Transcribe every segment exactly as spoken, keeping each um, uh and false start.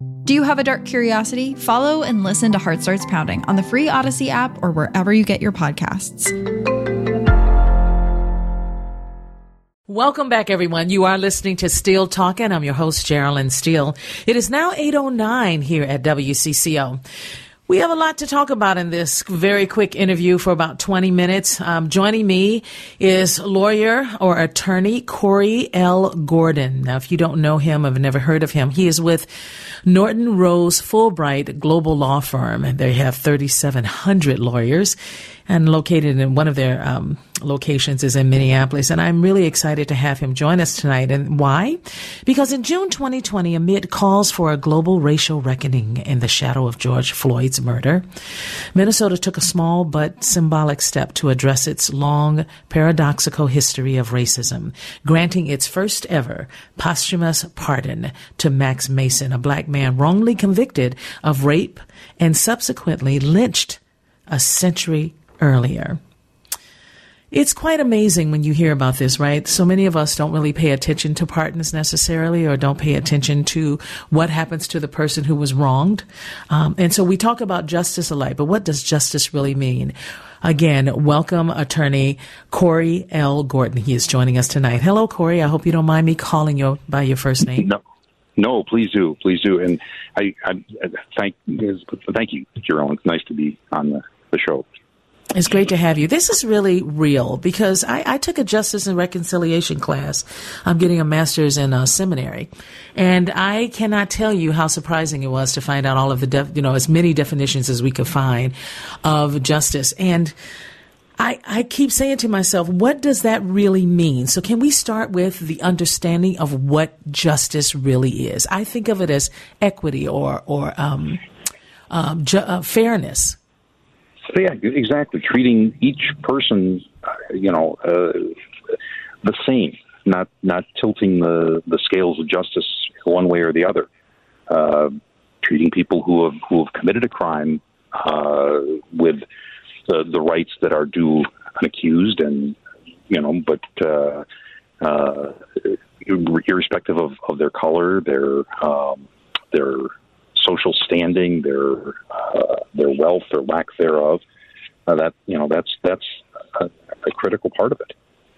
Do you have a dark curiosity? Follow and listen to Heart Starts Pounding on the free Odyssey app or wherever you get your podcasts. Welcome back, everyone. You are listening to Steele Talking. I'm your host, Geraldine Steele. It is now eight oh nine here at W C C O. We have a lot to talk about in this very quick interview for about twenty minutes. Um, joining me is lawyer or attorney Corey L. Gordon. Now, if you don't know him, I've never heard of him. He is with Norton Rose Fulbright Global Law Firm, and they have thirty-seven hundred lawyers, and located in one of their um, locations is in Minneapolis. And I'm really excited to have him join us tonight. And why? Because in June twenty twenty, amid calls for a global racial reckoning in the shadow of George Floyd's murder, Minnesota took a small but symbolic step to address its long, paradoxical history of racism, granting its first ever posthumous pardon to Max Mason, a black man wrongly convicted of rape and subsequently lynched a century earlier. It's quite amazing when you hear about this, right? So many of us don't really pay attention to pardons necessarily, or don't pay attention to what happens to the person who was wronged. Um, and so we talk about justice alike, but what does justice really mean? Again, welcome attorney Corey L. Gordon. He is joining us tonight. Hello, Corey. I hope you don't mind me calling you by your first name. No, no, please do. Please do. And I, I, I thank, thank you, Geraldine. It's nice to be on the, the show. It's great to have you. This is really real because I, I took a justice and reconciliation class. I'm getting a master's in a seminary, and I cannot tell you how surprising it was to find out all of the, def, you know, as many definitions as we could find of justice. And I, I keep saying to myself, what does that really mean? So can we start with the understanding of what justice really is? I think of it as equity or, or um, um, ju- uh, fairness. Yeah, exactly. Treating each person, uh, you know, uh, the same, not not tilting the, the scales of justice one way or the other. Uh, treating people who have who have committed a crime uh, with the the rights that are due an accused, and you know, but uh, uh, irrespective of, of their color, their um, their social standing, their uh, their wealth or lack thereof. Uh, that you know, that's that's a, a critical part of it.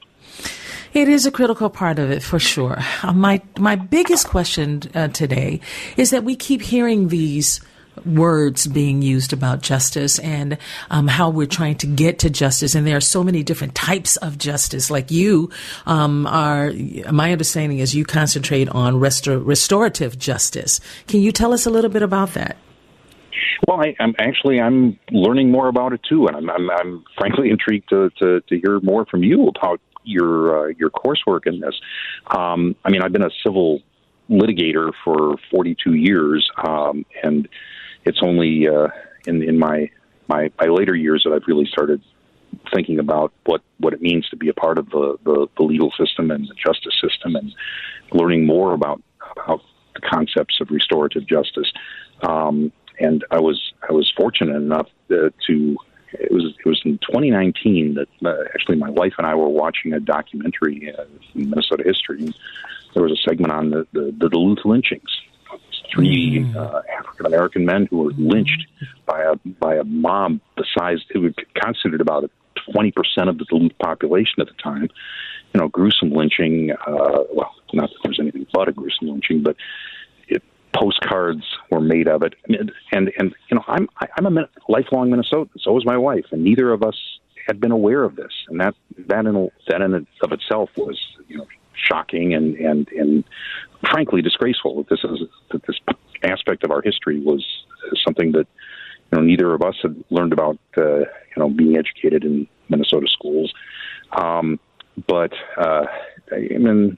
It is a critical part of it for sure. Uh, my my biggest question uh, today is that we keep hearing these words being used about justice and um, how we're trying to get to justice. And there are so many different types of justice. Like you um, are, my understanding is you concentrate on restor- restorative justice. Can you tell us a little bit about that? Well, I, I'm actually I'm learning more about it too, and I'm I'm, I'm frankly intrigued to, to, to hear more from you about your uh, your coursework in this. Um, I mean, I've been a civil litigator for forty-two years, um, and it's only uh, in in my, my my later years that I've really started thinking about what, what it means to be a part of the, the, the legal system and the justice system, and learning more about about the concepts of restorative justice. Um, and I was I was fortunate enough uh, to. It was it was in twenty nineteen that uh, actually my wife and I were watching a documentary uh, in Minnesota history. And there was a segment on the, the, the Duluth lynchings. Three mm. uh, African American men who were lynched by a by a mob the size it would constitute about twenty percent of the Duluth population at the time. You know, gruesome lynching. Uh, well, not that there was anything but a gruesome lynching, but it, postcards were made of it. And and, and you know, I'm I'm a lifelong Minnesotan. So was my wife, and neither of us had been aware of this. And that that in that in of itself was, you know, shocking and, and, and frankly disgraceful that this is that this aspect of our history was something that, you know, neither of us had learned about, uh, you know, being educated in Minnesota schools. Um, but uh, I mean,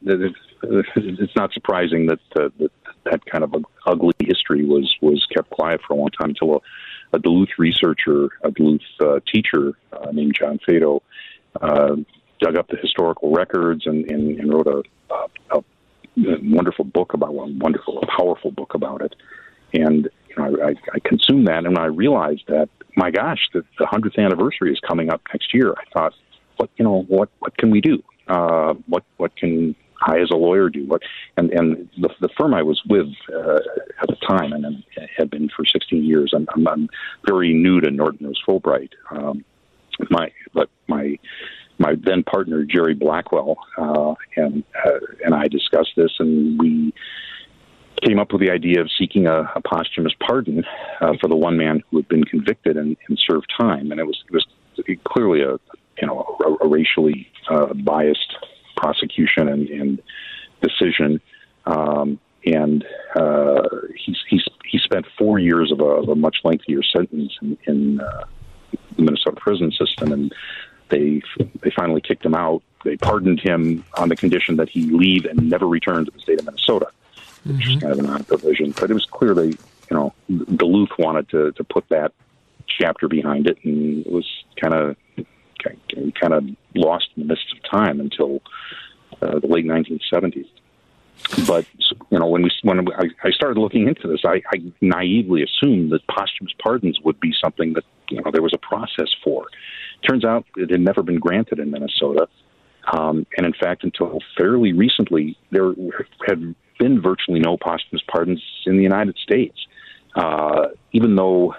it's not surprising that, uh, that that kind of ugly history was, was kept quiet for a long time until a, a Duluth researcher, a Duluth uh, teacher uh, named John Fado, uh, dug up the historical records and, and, and wrote a, a, a wonderful book about one, wonderful, a powerful book about it. And you know, I, I consumed that, and when I realized that, my gosh, the, the hundredth anniversary is coming up next year, I thought, what you know, what what can we do? Uh, what what can I, as a lawyer, do. What and and the, the firm I was with uh, at the time, and, and had been for sixteen years. I'm, I'm, I'm very new to Norton Rose Fulbright. Um, my but my my then partner Jerry Blackwell uh, and uh, and I discussed this, and we came up with the idea of seeking a, a posthumous pardon uh, for the one man who had been convicted and, and served time, and it was it was clearly a you know a, a racially uh, biased prosecution and, and decision, um, and uh, he he he spent four years of a, of a much lengthier sentence in, in uh, the Minnesota prison system, and they they finally kicked him out. They pardoned him on the condition that he leave and never return to the state of Minnesota, which mm-hmm. is kind of an odd provision. But it was clear they, you know, Duluth wanted to, to put that chapter behind it, and it was kind of kind of lost in the midst of time until uh, the late nineteen seventies. But you know, when we when I, I started looking into this, I, I naively assumed that posthumous pardons would be something that you know there was a process for. Turns out it had never been granted in Minnesota, um, and in fact, until fairly recently, there had been virtually no posthumous pardons in the United States, uh, even though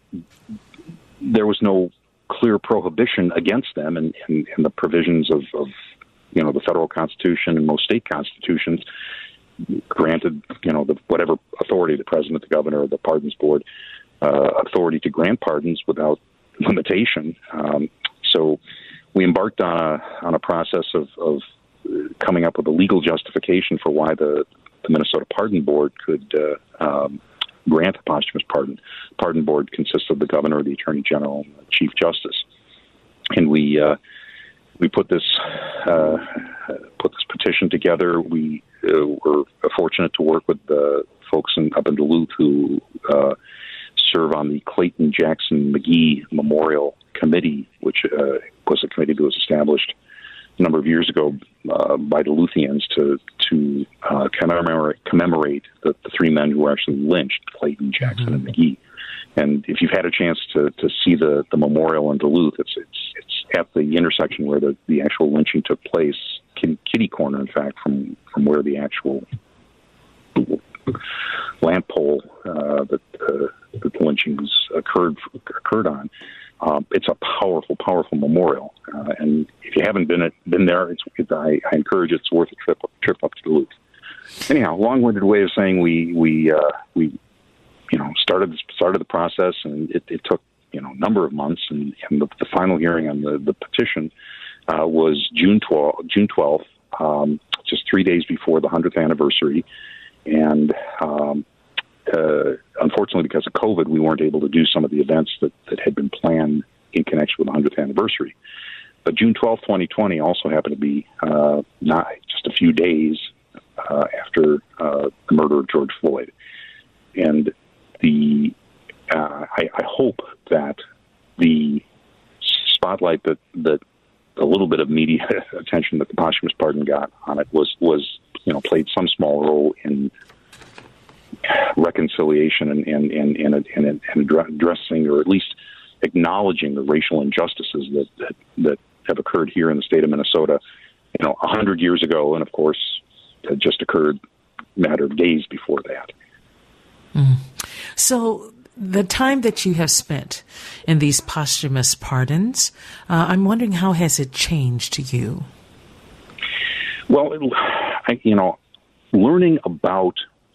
there was no clear prohibition against them, and, and, and the provisions of, of, you know, the federal Constitution and most state constitutions granted, you know, the, whatever authority, the president, the governor, or the pardons board, uh, authority to grant pardons without limitation. Um, so we embarked on a on a process of, of coming up with a legal justification for why the, the Minnesota Pardon Board could uh, um, grant a posthumous pardon. Pardon board consists of the governor, the attorney general, and the chief justice, and we uh, we put this uh, put this petition together. We uh, were fortunate to work with the folks in, up in Duluth who uh, serve on the Clayton Jackson McGee Memorial Committee, which uh, was a committee that was established a number of years ago uh, by Duluthians to to uh, commemorate, commemorate the, the three men who were actually lynched, Clayton, Jackson, mm-hmm. and McGee. And if you've had a chance to, to see the, the memorial in Duluth, it's it's it's at the intersection where the, the actual lynching took place, kitty, kitty corner, in fact, from, from where the actual lamp pole uh, that, uh, that the lynchings occurred occurred on. Um, it's a powerful, powerful memorial, uh, and if you haven't been been there, it's, it, I, I encourage it. It's worth a trip trip up to Duluth. Anyhow, long-winded way of saying we we uh, we you know started started the process, and it, it took you know a number of months, and, and the, the final hearing on the the petition uh, was June twelfth, June twelfth, um, just three days before the hundredth anniversary, and. Um, Uh, unfortunately, because of COVID, we weren't able to do some of the events that, that had been planned in connection with the hundredth anniversary. But June twelfth, twenty twenty also happened to be uh, not just a few days uh, after uh, the murder of George Floyd. And the uh, I, I hope that the spotlight that, that a little bit of media attention that the posthumous pardon got on it was, was you know, played some small role in reconciliation and and and and, and, and addressing, or at least acknowledging, the racial injustices that, that that have occurred here in the state of Minnesota, you know, a hundred years ago, and of course, it just occurred a matter of days before that. Mm. So, the time that you have spent in these posthumous pardons, uh, I'm wondering, how has it changed to you? Well, it, I, you know, learning about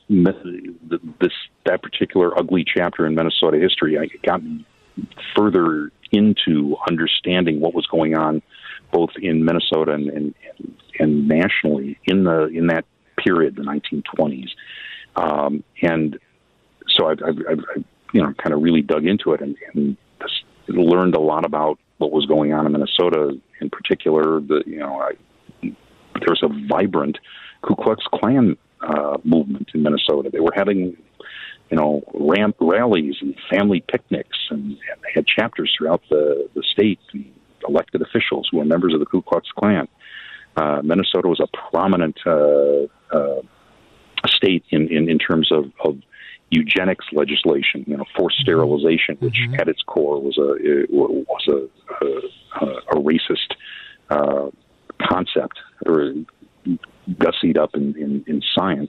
this that particular ugly chapter in Minnesota history, I got further into understanding what was going on both in Minnesota and and, and nationally in the in that period, the nineteen twenties, um, and so I, I, I, you know, kind of really dug into it and, and just learned a lot about what was going on in Minnesota. In particular, the you know, I, there was a vibrant Ku Klux Klan Uh, movement in Minnesota. They were having, you know, ramp rallies and family picnics, and, and they had chapters throughout the, the state, and elected officials who were members of the Ku Klux Klan. Uh, Minnesota was a prominent uh, uh, state in, in, in terms of, of eugenics legislation, you know, forced sterilization, which mm-hmm. at its core was a was a, a, a racist uh, concept, or gussied up in, in, in science.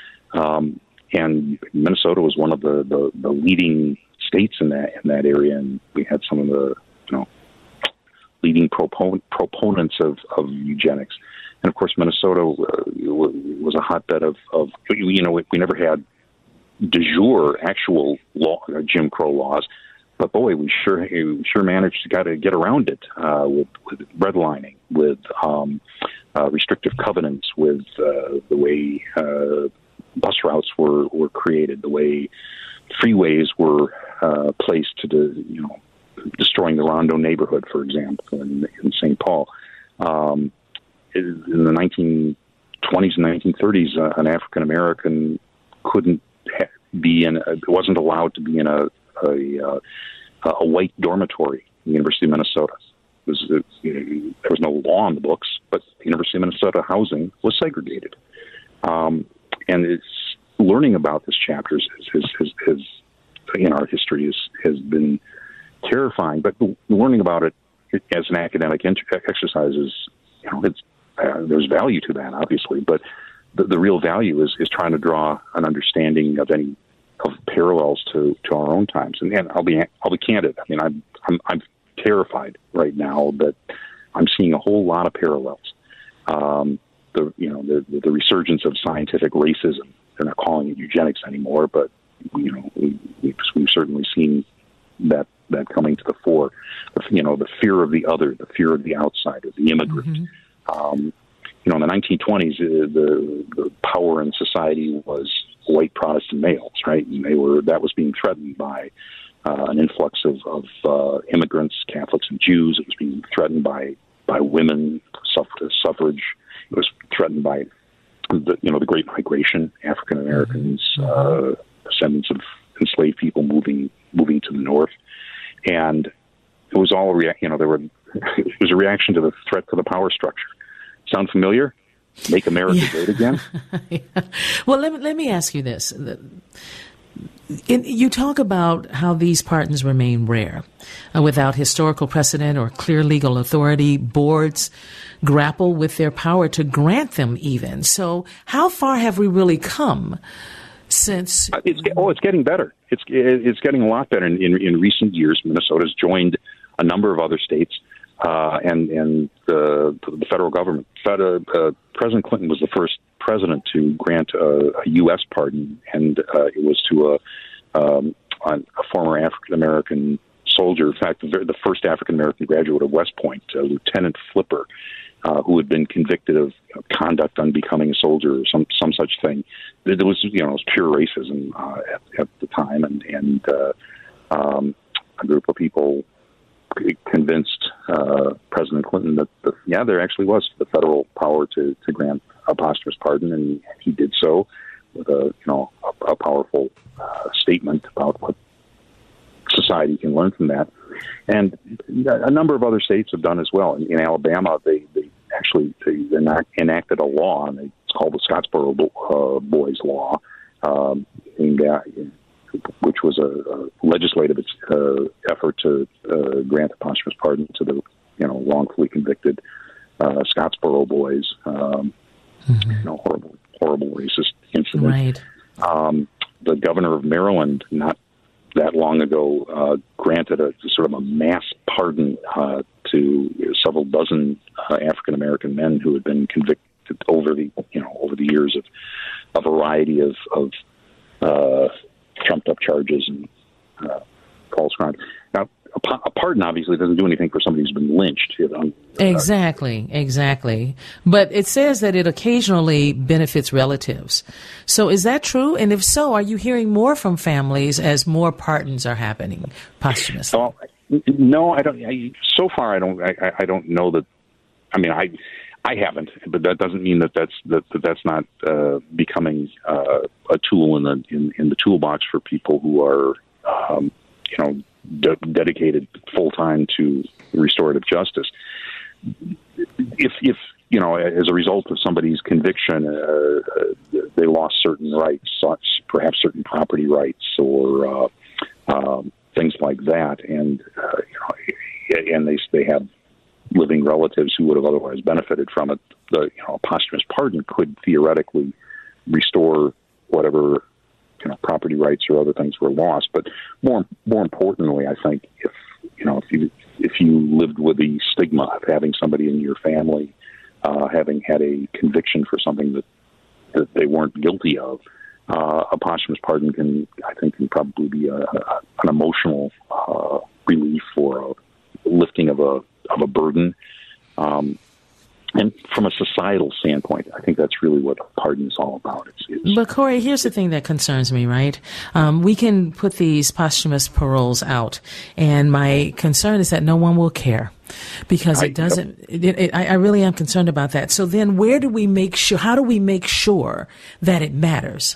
Um, and Minnesota was one of the, the, the leading states in that in that area, and we had some of the you know leading propon- proponents of, of eugenics. And of course, Minnesota uh, was a hotbed of, of you know we, we never had de jure actual law, uh, Jim Crow laws, but boy, we sure we sure managed to got to get around it uh, with, with redlining, with um, uh, restrictive covenants, with uh, the way uh, bus routes were, were created, the way freeways were uh, placed to the, you know, destroying the Rondo neighborhood, for example, in, in Saint Paul. Um, in the nineteen twenties and nineteen thirties, uh, an African American couldn't ha- be in, a, wasn't allowed to be in a a, a white dormitory at the University of Minnesota. It was, it, you know, there was no law in the books, but the University of Minnesota housing was segregated. Um, and it's learning about this chapter is, is, is, is, in our history is, has been terrifying. But learning about it as an academic exercise is, you know, it's, uh, there's value to that, obviously. But the, the real value is, is trying to draw an understanding of any of parallels to, to our own times. And, and I'll be I'll be candid. I mean, I'm I'm I'm terrified right now that I'm seeing a whole lot of parallels. Um, the you know the the resurgence of scientific racism. They're not calling it eugenics anymore, but you know we, we've, we've certainly seen that that coming to the fore. You know, the fear of the other, the fear of the outsider, the immigrant. Mm-hmm. Um, you know, in the nineteen twenties, uh, the the power in society was white Protestant males, right? And they were that was being threatened by uh, an influx of, of uh, immigrants, Catholics and Jews. It was being threatened by by women, suffrage. suffrage. It was threatened by the you know the Great Migration, African Americans, mm-hmm. uh, descendants of enslaved people moving moving to the north, and it was all a rea- you know there were it was a reaction to the threat to the power structure. Sound familiar? Make America yeah. great again? yeah. Well, let me, let me ask you this. In, you talk about how these pardons remain rare. Uh, without historical precedent or clear legal authority, boards grapple with their power to grant them even. So how far have we really come since... Uh, it's, oh, it's getting better. It's it's getting a lot better. In, in, in recent years, Minnesota's joined a number of other states Uh, and and the, the federal government. Fed, uh, uh, President Clinton was the first president to grant a, a U S pardon, and uh, it was to a, um, a former African American soldier. In fact, the, the first African American graduate of West Point, uh, Lieutenant Flipper, uh, who had been convicted of you know, conduct unbecoming a soldier or some some such thing. There was you know it was pure racism uh, at, at the time, and and uh, um, a group of people convinced uh, President Clinton that, the, yeah, there actually was the federal power to, to grant a posthumous pardon, and he did so with a you know a, a powerful uh, statement about what society can learn from that. And a number of other states have done as well. In, in Alabama, they, they actually they enacted a law, and it's called the Scottsboro uh, Boys Law, um, aimed at, which was a, a legislative uh, effort to uh, grant a posthumous pardon to the, you know, wrongfully convicted uh, Scottsboro boys. Um, mm-hmm. You know, horrible, horrible racist incident. Right. Um, the governor of Maryland, not that long ago, uh, granted a sort of a mass pardon uh, to several dozen uh, African American men who had been convicted over the, you know, over the years of a variety of. of uh, trumped up charges and uh, false crimes. Now, a, a pardon obviously doesn't do anything for somebody who's been lynched. You know? Exactly, exactly. But it says that it occasionally benefits relatives. So is that true? And if so, are you hearing more from families as more pardons are happening posthumously? Well, no, I don't. I, so far, I don't. I, I don't know that. I mean, I. I haven't, but that doesn't mean that that's that, that that's not uh, becoming uh, a tool in the in, in the toolbox for people who are, um, you know, de- dedicated full time to restorative justice. If if you know, as a result of somebody's conviction, uh, they lost certain rights, such perhaps certain property rights or uh, um, things like that, and uh, you know, and they they have living relatives who would have otherwise benefited from it. the you know a posthumous pardon could theoretically restore whatever you know property rights or other things were lost. But more more importantly, I think if you know if you if you lived with the stigma of having somebody in your family uh, having had a conviction for something that that they weren't guilty of, uh, a posthumous pardon can I think can probably be a, a, an emotional uh, relief or a lifting of a of a burden. Um, And from a societal standpoint, I think that's really what pardon is all about. It's, it's but, Corey, here's the thing that concerns me, right? Um, we can put these posthumous paroles out, and my concern is that no one will care because it I, doesn't, it, it, I, I really am concerned about that. So then where do we make sure, how do we make sure that it matters?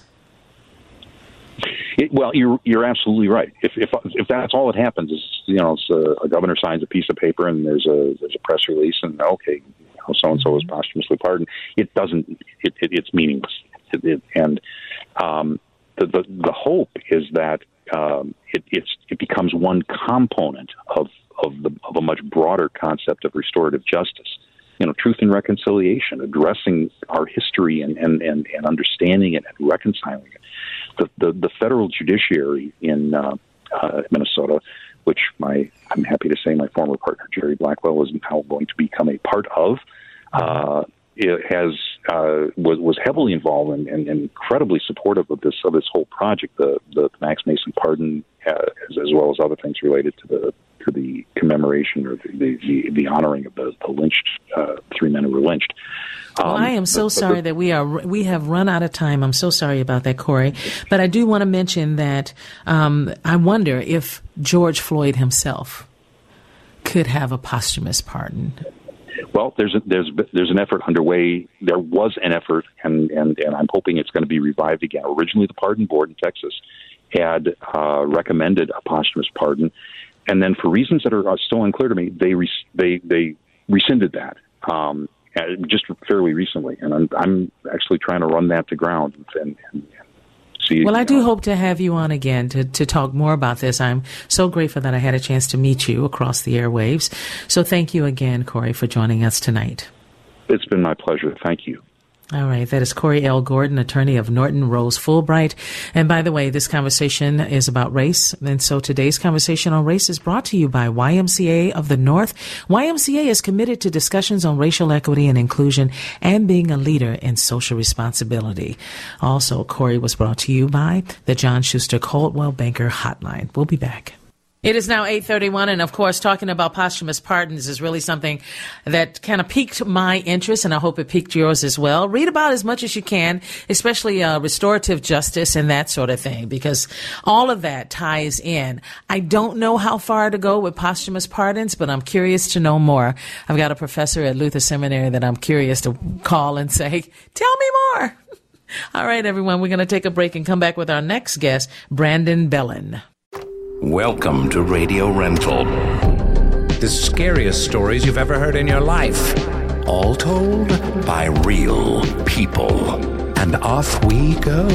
It, well, you're you're absolutely right. If if if that's all that happens is you know it's a, a governor signs a piece of paper and there's a there's a press release and okay, so and so is posthumously pardoned. It doesn't. It, it, it's meaningless. It, it, and um, the, the the hope is that um, it it's it becomes one component of of the of a much broader concept of restorative justice. You know, truth and reconciliation, addressing our history and and, and, and understanding it and reconciling it. The the, the federal judiciary in uh, uh, Minnesota, which my I'm happy to say my former partner Jerry Blackwell is now going to become a part of, uh, it has uh, was was heavily involved and, and, and incredibly supportive of this of this whole project, the the Max Mason pardon, uh, as, as well as other things related to the to the commemoration or the the, the honoring of the, the lynched uh, three men who were lynched. Well, Um, I am so but, but sorry the, that we are we have run out of time. I'm so sorry about that, Corey. But I do want to mention that um, I wonder if George Floyd himself could have a posthumous pardon. Well, there's a, there's there's an effort underway. There was an effort, and, and, and I'm hoping it's going to be revived again. Originally, the Pardon Board in Texas had uh, recommended a posthumous pardon, and then for reasons that are still unclear to me, they re- they they rescinded that. Um, just fairly recently, and I'm, I'm actually trying to run that to ground and, and see. Well, I do know. hope to have you on again to, to talk more about this. I'm so grateful that I had a chance to meet you across the airwaves. So thank you again, Corey, for joining us tonight. It's been my pleasure. Thank you. All right. That is Corey L. Gordon, attorney of Norton Rose Fulbright. And by the way, this conversation is about race. And so today's conversation on race is brought to you by Y M C A of the North. Y M C A is committed to discussions on racial equity and inclusion and being a leader in social responsibility. Also, Corey was brought to you by the John Schuster Coldwell Banker Hotline. We'll be back. It is now eight thirty-one, and of course, talking about posthumous pardons is really something that kind of piqued my interest, and I hope it piqued yours as well. Read about as much as you can, especially uh, restorative justice and that sort of thing, because all of that ties in. I don't know how far to go with posthumous pardons, but I'm curious to know more. I've got a professor at Luther Seminary that I'm curious to call and say, tell me more. All right, everyone, we're going to take a break and come back with our next guest, Brandon Bellin. Welcome to Radio Rental. The scariest stories you've ever heard in your life. All told by real people. And off we go.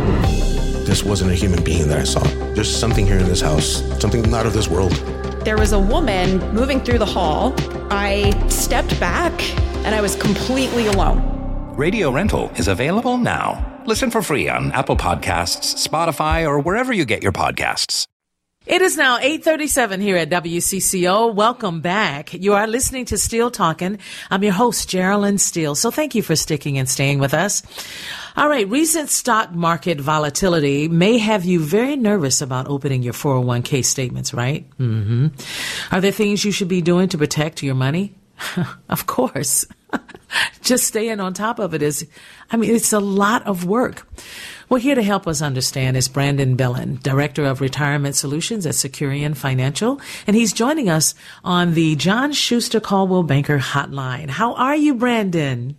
This wasn't a human being that I saw. There's something here in this house. Something not of this world. There was a woman moving through the hall. I stepped back and I was completely alone. Radio Rental is available now. Listen for free on Apple Podcasts, Spotify, or wherever you get your podcasts. It is now eight thirty-seven here at W C C O. Welcome back. You are listening to Steele Talking. I'm your host, Geraldine Steele. So thank you for sticking and staying with us. All right. Recent stock market volatility may have you very nervous about opening your four oh one k statements, right? Mm-hmm. Are there things you should be doing to protect your money? Of course. Just staying on top of it is, I mean, it's a lot of work. Well, here to help us understand is Brandon Bellin, Director of Retirement Solutions at Securian Financial, and he's joining us on the John Schuster Coldwell Banker Hotline. How are you, Brandon?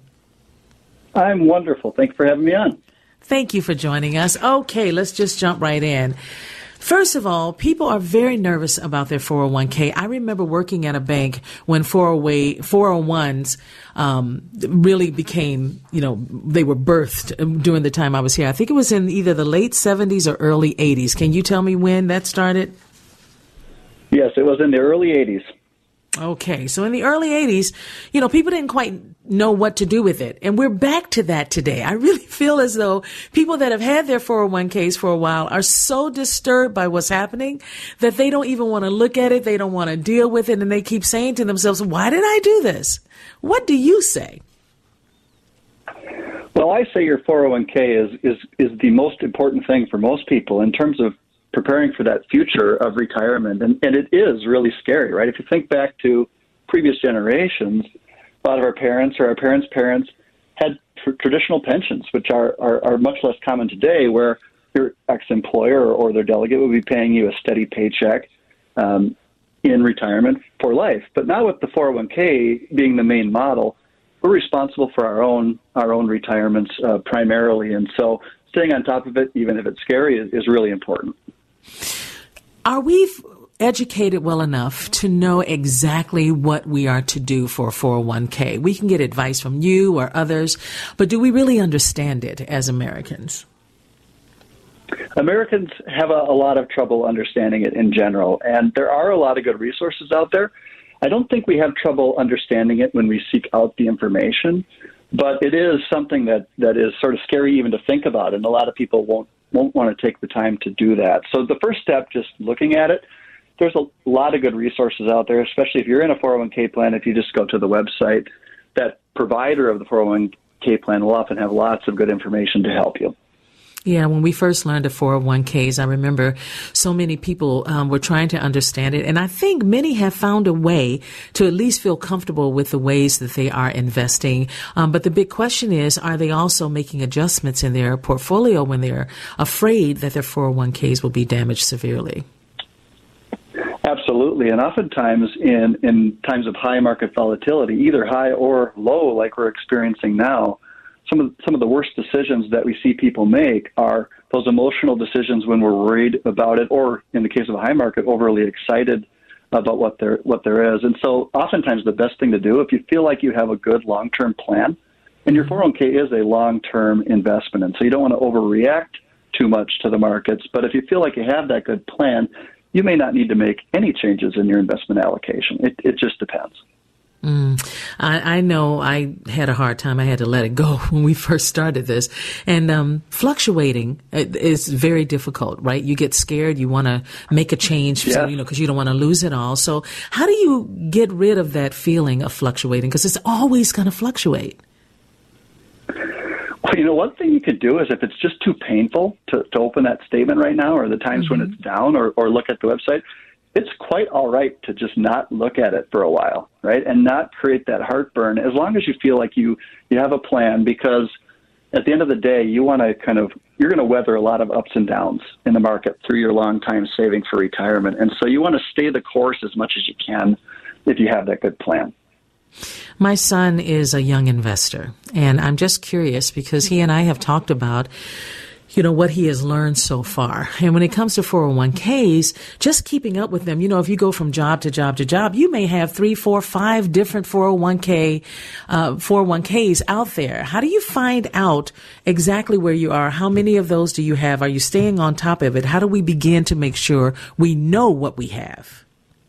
I'm wonderful. Thanks for having me on. Thank you for joining us. Okay, let's just jump right in. First of all, people are very nervous about their four oh one k. I remember working at a bank when four oh ones um, really became, you know, they were birthed during the time I was here. I think it was in either the late seventies or early eighties. Can you tell me when that started? Yes, it was in the early eighties. Okay, so in the early eighties, you know, people didn't quite know what to do with it. And we're back to that today. I really feel as though people that have had their four oh one k's for a while are so disturbed by what's happening that they don't even want to look at it. They don't want to deal with it. And they keep saying to themselves, why did I do this? What do you say? Well, I say your four oh one k is, is, is the most important thing for most people in terms of preparing for that future of retirement. And, and it is really scary, right? If you think back to previous generations, a lot of our parents or our parents' parents had tr- traditional pensions, which are, are, are much less common today, where your ex-employer or their delegate would be paying you a steady paycheck um, in retirement for life. But now with the four oh one k being the main model, we're responsible for our own our own retirements uh, primarily. And so staying on top of it, even if it's scary, is, is really important. Are we educated well enough to know exactly what we are to do for a four oh one k? We can get advice from you or others, but do we really understand it as Americans? Americans have a, a lot of trouble understanding it in general, and there are a lot of good resources out there. I don't think we have trouble understanding it when we seek out the information, but it is something that, that is sort of scary even to think about, and a lot of people won't won't want to take the time to do that. So the first step, just looking at it, there's a lot of good resources out there, especially if you're in a four oh one k plan. If you just go to the website, that provider of the four oh one k plan will often have lots of good information to help you. Yeah, when we first learned of four oh one k's, I remember so many people um, were trying to understand it. And I think many have found a way to at least feel comfortable with the ways that they are investing. Um, but the big question is, are they also making adjustments in their portfolio when they're afraid that their four oh one k's will be damaged severely? Absolutely. And oftentimes in, in times of high market volatility, either high or low like we're experiencing now, Some of some of the worst decisions that we see people make are those emotional decisions when we're worried about it, or in the case of a high market, overly excited about what there what there is. And so oftentimes the best thing to do, if you feel like you have a good long-term plan, and your four oh one k is a long-term investment, and so you don't want to overreact too much to the markets, but if you feel like you have that good plan, you may not need to make any changes in your investment allocation. It, it just depends. Mm. I, I know I had a hard time. I had to let it go when we first started this. And um, fluctuating is very difficult, right? You get scared. You want to make a change, yeah. so, you know, because you don't want to lose it all. So how do you get rid of that feeling of fluctuating? Because it's always going to fluctuate. Well, you know, one thing you could do is if it's just too painful to, to open that statement right now, or the times mm-hmm. when it's down, or, or look at the website, it's quite all right to just not look at it for a while, right? And not create that heartburn as long as you feel like you, you have a plan, because at the end of the day, you want to kind of, you're going to weather a lot of ups and downs in the market through your long time saving for retirement. And so you want to stay the course as much as you can if you have that good plan. My son is a young investor, and I'm just curious because he and I have talked about you know, what he has learned so far. And when it comes to four oh one k's, just keeping up with them, you know, if you go from job to job to job, you may have three, four, five different four oh one k, uh, four oh one k's out there. How do you find out exactly where you are? How many of those do you have? Are you staying on top of it? How do we begin to make sure we know what we have?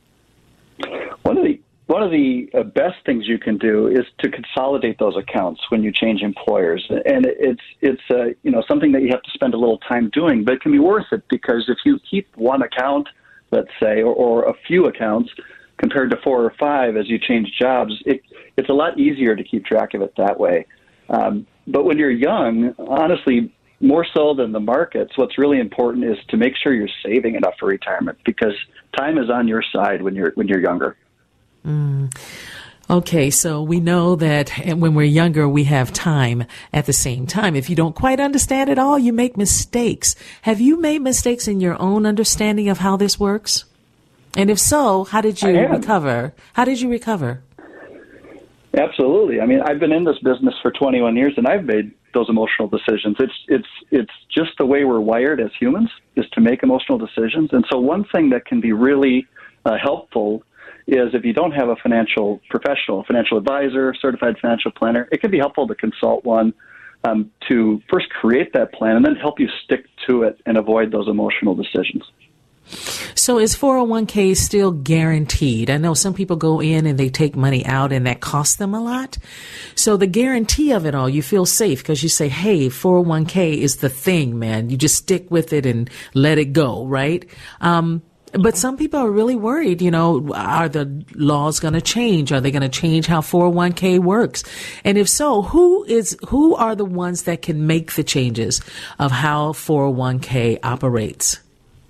One of the One of the uh, best things you can do is to consolidate those accounts when you change employers, and it's it's uh, you know something that you have to spend a little time doing, but it can be worth it, because if you keep one account, let's say, or, or a few accounts compared to four or five as you change jobs, it, it's a lot easier to keep track of it that way. Um, but when you're young, honestly, more so than the markets, what's really important is to make sure you're saving enough for retirement, because time is on your side when you're when you're younger. Mm. Okay, so we know that when we're younger, we have time at the same time. If you don't quite understand it all, you make mistakes. Have you made mistakes in your own understanding of how this works? And if so, how did you recover? How did you recover? Absolutely. I mean, I've been in this business for twenty-one years, and I've made those emotional decisions. It's it's it's just the way we're wired as humans, is to make emotional decisions. And so one thing that can be really uh, helpful is if you don't have a financial professional, financial advisor, certified financial planner, it can be helpful to consult one um, to first create that plan and then help you stick to it and avoid those emotional decisions. So is four oh one k still guaranteed? I know some people go in and they take money out and that costs them a lot. So the guarantee of it all, you feel safe because you say, hey, four oh one k is the thing, man. You just stick with it and let it go, right? Um, but some people are really worried, you know, are the laws going to change? Are they going to change how four oh one k works? And if so, who is, who are the ones that can make the changes of how four oh one k operates?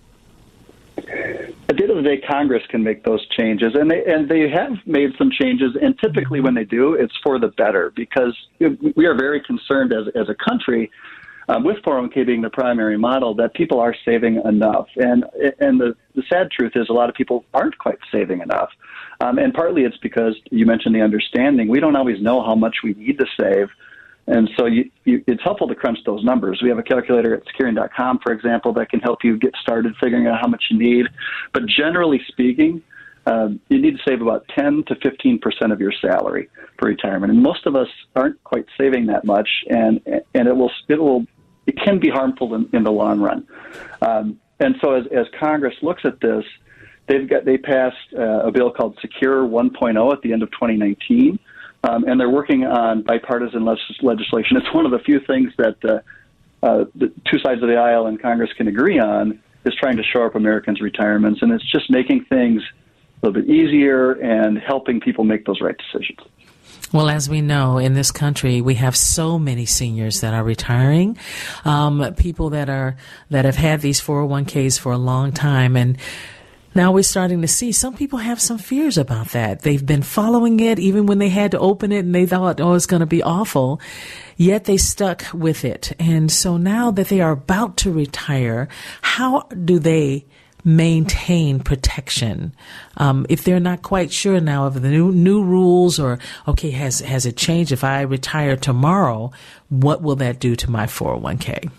At the end of the day, Congress can make those changes, and they and they have made some changes. And typically, when they do, it's for the better, because we are very concerned as as a country, um, with four oh one k being the primary model, that people are saving enough. And and the, the sad truth is, a lot of people aren't quite saving enough. Um, and partly it's because you mentioned the understanding. We don't always know how much we need to save. And so you, you, it's helpful to crunch those numbers. We have a calculator at securing dot com, for example, that can help you get started figuring out how much you need. But generally speaking, um, you need to save about ten to fifteen percent of your salary for retirement. And most of us aren't quite saving that much, and and it will it will it can be harmful in, in the long run. Um, and so as, as Congress looks at this, they've got they passed uh, a bill called Secure one point oh at the end of twenty nineteen. Um, and they're working on bipartisan legislation. It's one of the few things that uh, uh, the two sides of the aisle in Congress can agree on, is trying to shore up Americans' retirements. And it's just making things a little bit easier and helping people make those right decisions. Well, as we know, in this country, we have so many seniors that are retiring, um, people that are that have had these four oh one k's for a long time. And now we're starting to see some people have some fears about that. They've been following it even when they had to open it and they thought, oh, it's going to be awful. Yet they stuck with it. And so now that they are about to retire, how do they maintain protection um, if they're not quite sure now of the new new rules, or, okay, has, has it changed? If I retire tomorrow, what will that do to my four oh one k?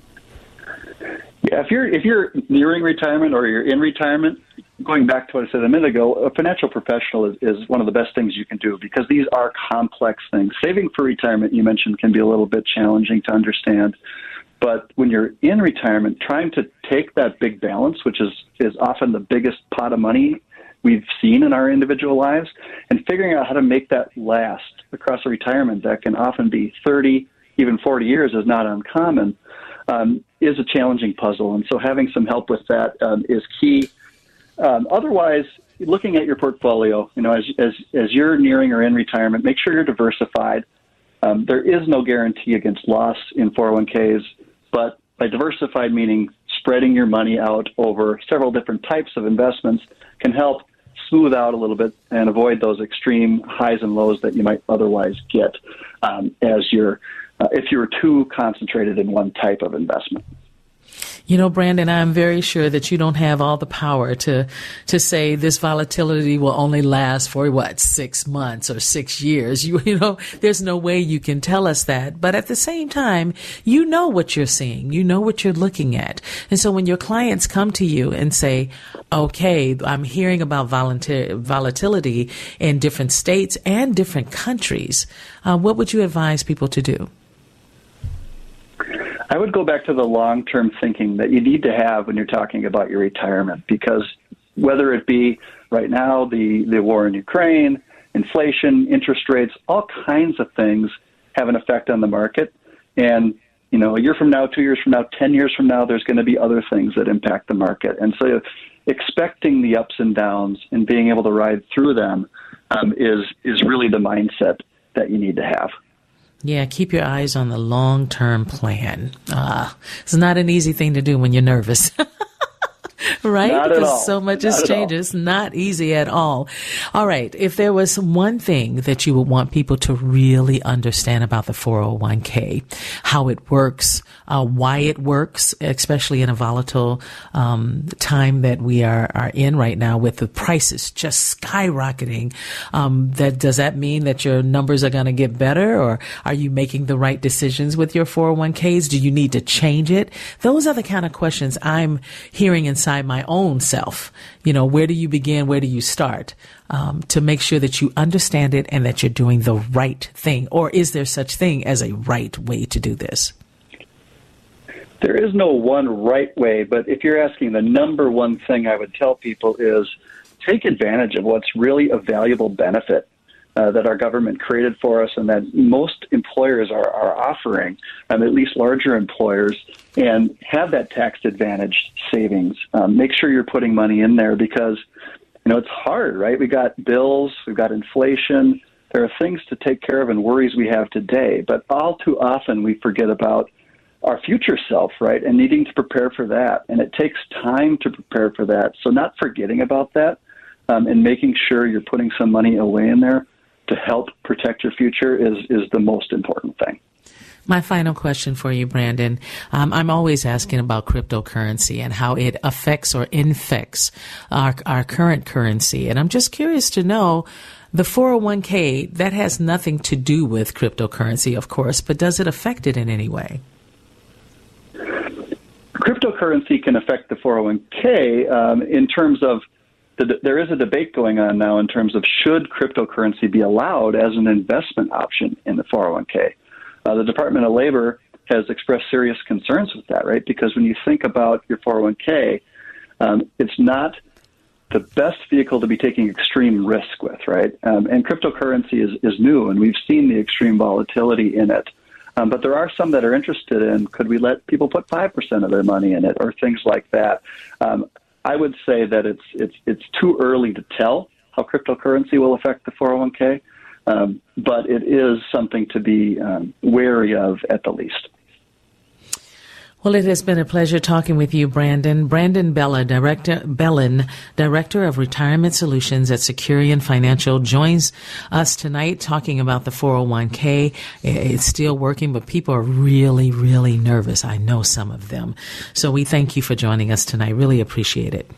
Yeah, if you're if you're nearing retirement or you're in retirement, going back to what I said a minute ago, a financial professional is, is one of the best things you can do, because these are complex things. Saving for retirement, you mentioned, can be a little bit challenging to understand. But when you're in retirement, trying to take that big balance, which is, is often the biggest pot of money we've seen in our individual lives, and figuring out how to make that last across a retirement that can often be thirty, even forty years is not uncommon, um, is a challenging puzzle. And so having some help with that um, is key. Um, otherwise, looking at your portfolio, you know, as, as, as you're nearing or in retirement, make sure you're diversified. Um, there is no guarantee against loss in four oh one k's, but by diversified, meaning spreading your money out over several different types of investments, can help smooth out a little bit and avoid those extreme highs and lows that you might otherwise get um, as you're, uh, if you're too concentrated in one type of investment. You know, Brandon, I'm very sure that you don't have all the power to to say this volatility will only last for, what, six months or six years. You, you know, there's no way you can tell us that. But at the same time, you know what you're seeing. You know what you're looking at. And so when your clients come to you and say, okay, I'm hearing about volunteer, volatility in different states and different countries, uh, what would you advise people to do? I would go back to the long-term thinking that you need to have when you're talking about your retirement, because whether it be right now, the, the war in Ukraine, inflation, interest rates, all kinds of things have an effect on the market. And, you know, a year from now, two years from now, ten years from now, there's going to be other things that impact the market. And so expecting the ups and downs and being able to ride through them um, is is really the mindset that you need to have. Yeah, keep your eyes on the long-term plan. Uh, it's not an easy thing to do when you're nervous. Right? Not because at all. so much Not has changed. It's not easy at all. All right. If there was one thing that you would want people to really understand about the four oh one k, how it works, uh, why it works, especially in a volatile um, time that we are, are in right now with the prices just skyrocketing, um, that does that mean that your numbers are going to get better, or are you making the right decisions with your four oh one k's? Do you need to change it? Those are the kind of questions I'm hearing inside my own self. You know, where do you begin? Where do you start? Um, to make sure that you understand it and that you're doing the right thing. Or is there such thing as a right way to do this? There is no one right way, but if you're asking, the number one thing I would tell people is take advantage of what's really a valuable benefit uh, that our government created for us and that most employers are, are offering, um, at least larger employers, and have that tax-advantaged savings. Um, make sure you're putting money in there because, you know, it's hard, right? We got bills, we've got inflation. There are things to take care of and worries we have today, but all too often we forget about our future self, right, and needing to prepare for that. And it takes time to prepare for that. So not forgetting about that um, and making sure you're putting some money away in there to help protect your future is, is the most important thing. My final question for you, Brandon. Um, I'm always asking about cryptocurrency and how it affects or infects our, our current currency. And I'm just curious to know, the four oh one k, that has nothing to do with cryptocurrency, of course, but does it affect it in any way? Cryptocurrency can affect the four oh one k um, in terms of the, there is a debate going on now in terms of should cryptocurrency be allowed as an investment option in the four oh one k. Uh, the Department of Labor has expressed serious concerns with that, right? Because when you think about your four oh one k, um, it's not the best vehicle to be taking extreme risk with, right? Um, and cryptocurrency is, is new, and we've seen the extreme volatility in it. Um, but there are some that are interested in, could we let people put five percent of their money in it or things like that? Um, I would say that it's it's it's too early to tell how cryptocurrency will affect the four oh one k, um, but it is something to be um, wary of at the least. Well, it has been a pleasure talking with you, Brandon. Brandon Bella, Director, Bellin, Director of Retirement Solutions at Securian Financial, joins us tonight talking about the four oh one k. It's still working, but people are really, really nervous. I know some of them. So we thank you for joining us tonight. Really appreciate it.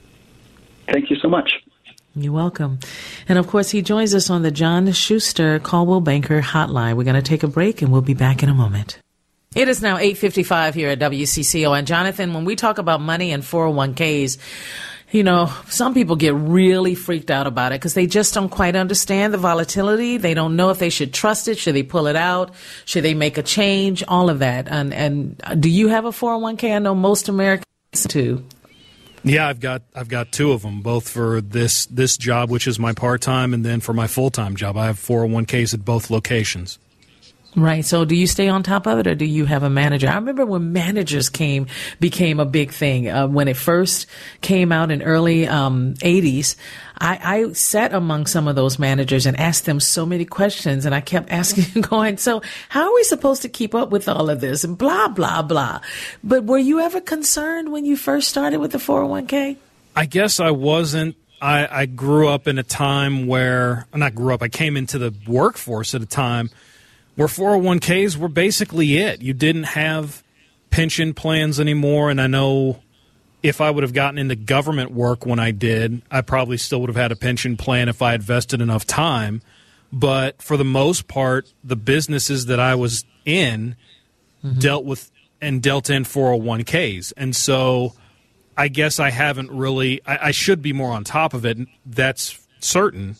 Thank you so much. You're welcome. And of course, he joins us on the John Schuster Coldwell Banker Hotline. We're going to take a break and we'll be back in a moment. It is now eight fifty-five here at W C C O. And Jonathan, when we talk about money and four oh one k's, you know, some people get really freaked out about it because they just don't quite understand the volatility. They don't know if they should trust it. Should they pull it out? Should they make a change? All of that. And, and do you have a four oh one k? I know most Americans do. Yeah, I've got I've got two of them, both for this this job, which is my part-time, and then for my full-time job. I have four oh one k's at both locations. Right. So do you stay on top of it or do you have a manager? I remember when managers came, became a big thing. Uh, when it first came out in early um, eighties, I, I sat among some of those managers and asked them so many questions. And I kept asking, going, so how are we supposed to keep up with all of this? And blah, blah, blah. But were you ever concerned when you first started with the four oh one k? I guess I wasn't. I, I grew up in a time where, not grew up, I came into the workforce at a time where four oh one k's were basically it. You didn't have pension plans anymore, and I know if I would have gotten into government work when I did, I probably still would have had a pension plan if I had vested enough time. But for the most part, the businesses that I was in mm-hmm. dealt with and dealt in four oh one k's. And so I guess I haven't really – I should be more on top of it. That's certain.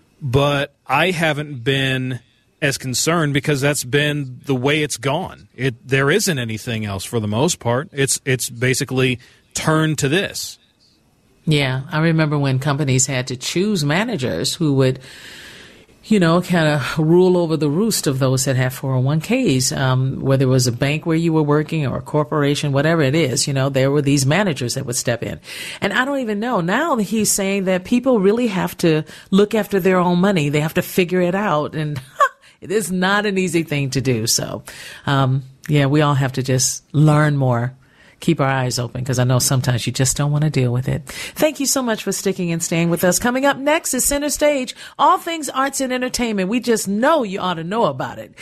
But I haven't been – as concerned because that's been the way it's gone. It there isn't anything else for the most part. It's it's basically turned to this. Yeah, I remember when companies had to choose managers who would, you know, kind of rule over the roost of those that have four oh one k's. Um, whether it was a bank where you were working or a corporation, whatever it is, you know, there were these managers that would step in. And I don't even know. Now he's saying that people really have to look after their own money. They have to figure it out. And it is not an easy thing to do. So, um, yeah, we all have to just learn more, keep our eyes open, because I know sometimes you just don't want to deal with it. Thank you so much for sticking and staying with us. Coming up next is Center Stage, all things arts and entertainment. We just know you ought to know about it.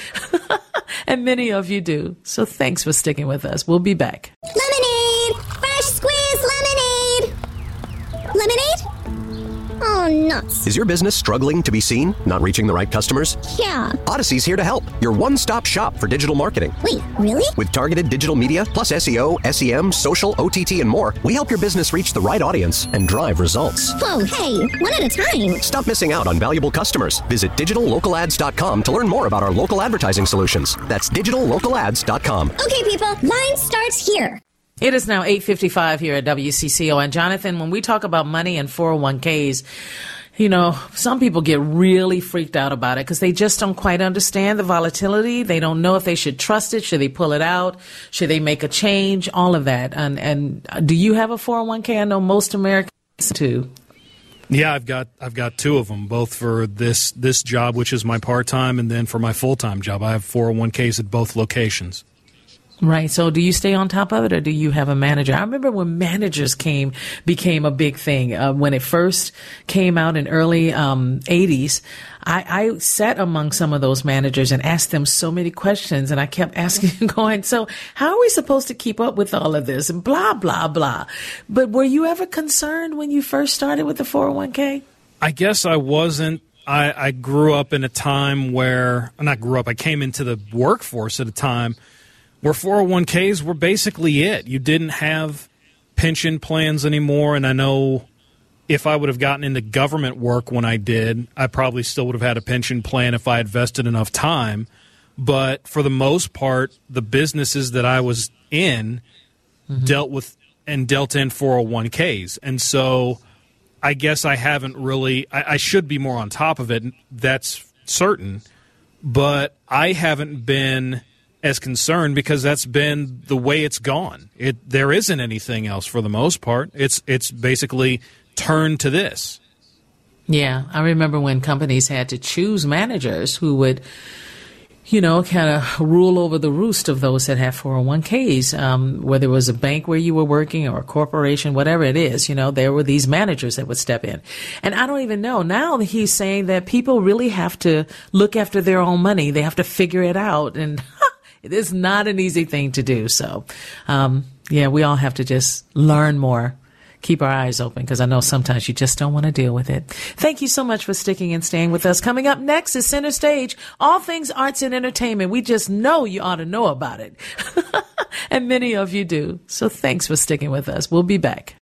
And many of you do. So thanks for sticking with us. We'll be back. Lemonade! Fresh squeezed lemonade! Lemonade? Oh nuts. Is your business struggling to be seen? Not reaching the right customers? Yeah. Odyssey's here to help. Your one-stop shop for digital marketing. Wait, really? With targeted digital media, plus S E O, S E M, social, O T T, and more, we help your business reach the right audience and drive results. Whoa, hey, one at a time. Stop missing out on valuable customers. Visit digital local ads dot com to learn more about our local advertising solutions. That's digital local ads dot com. Okay, people, line starts here. It is now eight fifty-five here at W C C O. And Jonathan, when we talk about money and four oh one k's, you know, some people get really freaked out about it because they just don't quite understand the volatility. They don't know if they should trust it. Should they pull it out? Should they make a change? All of that. And, and do you have a four oh one k? I know most Americans do. Yeah, I've got I've got two of them, both for this this job, which is my part-time, and then for my full-time job. I have four oh one k's at both locations. Right. So do you stay on top of it, or do you have a manager? I remember when managers came, became a big thing. Uh, when it first came out in early um, eighties, I, I sat among some of those managers and asked them so many questions, and I kept asking, going, so how are we supposed to keep up with all of this? And blah, blah, blah. But were you ever concerned when you first started with the four oh one k? I guess I wasn't. I, I grew up in a time where, not grew up, I came into the workforce at a time where four oh one k's were basically it. You didn't have pension plans anymore, and I know if I would have gotten into government work when I did, I probably still would have had a pension plan if I had invested enough time. But for the most part, the businesses that I was in mm-hmm. dealt with and dealt in four oh one k's. And so I guess I haven't really – I should be more on top of it. That's certain. But I haven't been – as concerned because that's been the way it's gone. It there isn't anything else for the most part. It's it's basically turned to this. Yeah, I remember when companies had to choose managers who would, you know, kind of rule over the roost of those that have four oh one k's. Um, whether it was a bank where you were working or a corporation, whatever it is, you know, there were these managers that would step in. And I don't even know. Now he's saying that people really have to look after their own money. They have to figure it out. And it is not an easy thing to do. So, um, yeah, we all have to just learn more, keep our eyes open, because I know sometimes you just don't want to deal with it. Thank you so much for sticking and staying with us. Coming up next is Center Stage, all things arts and entertainment. We just know you ought to know about it. And many of you do. So thanks for sticking with us. We'll be back.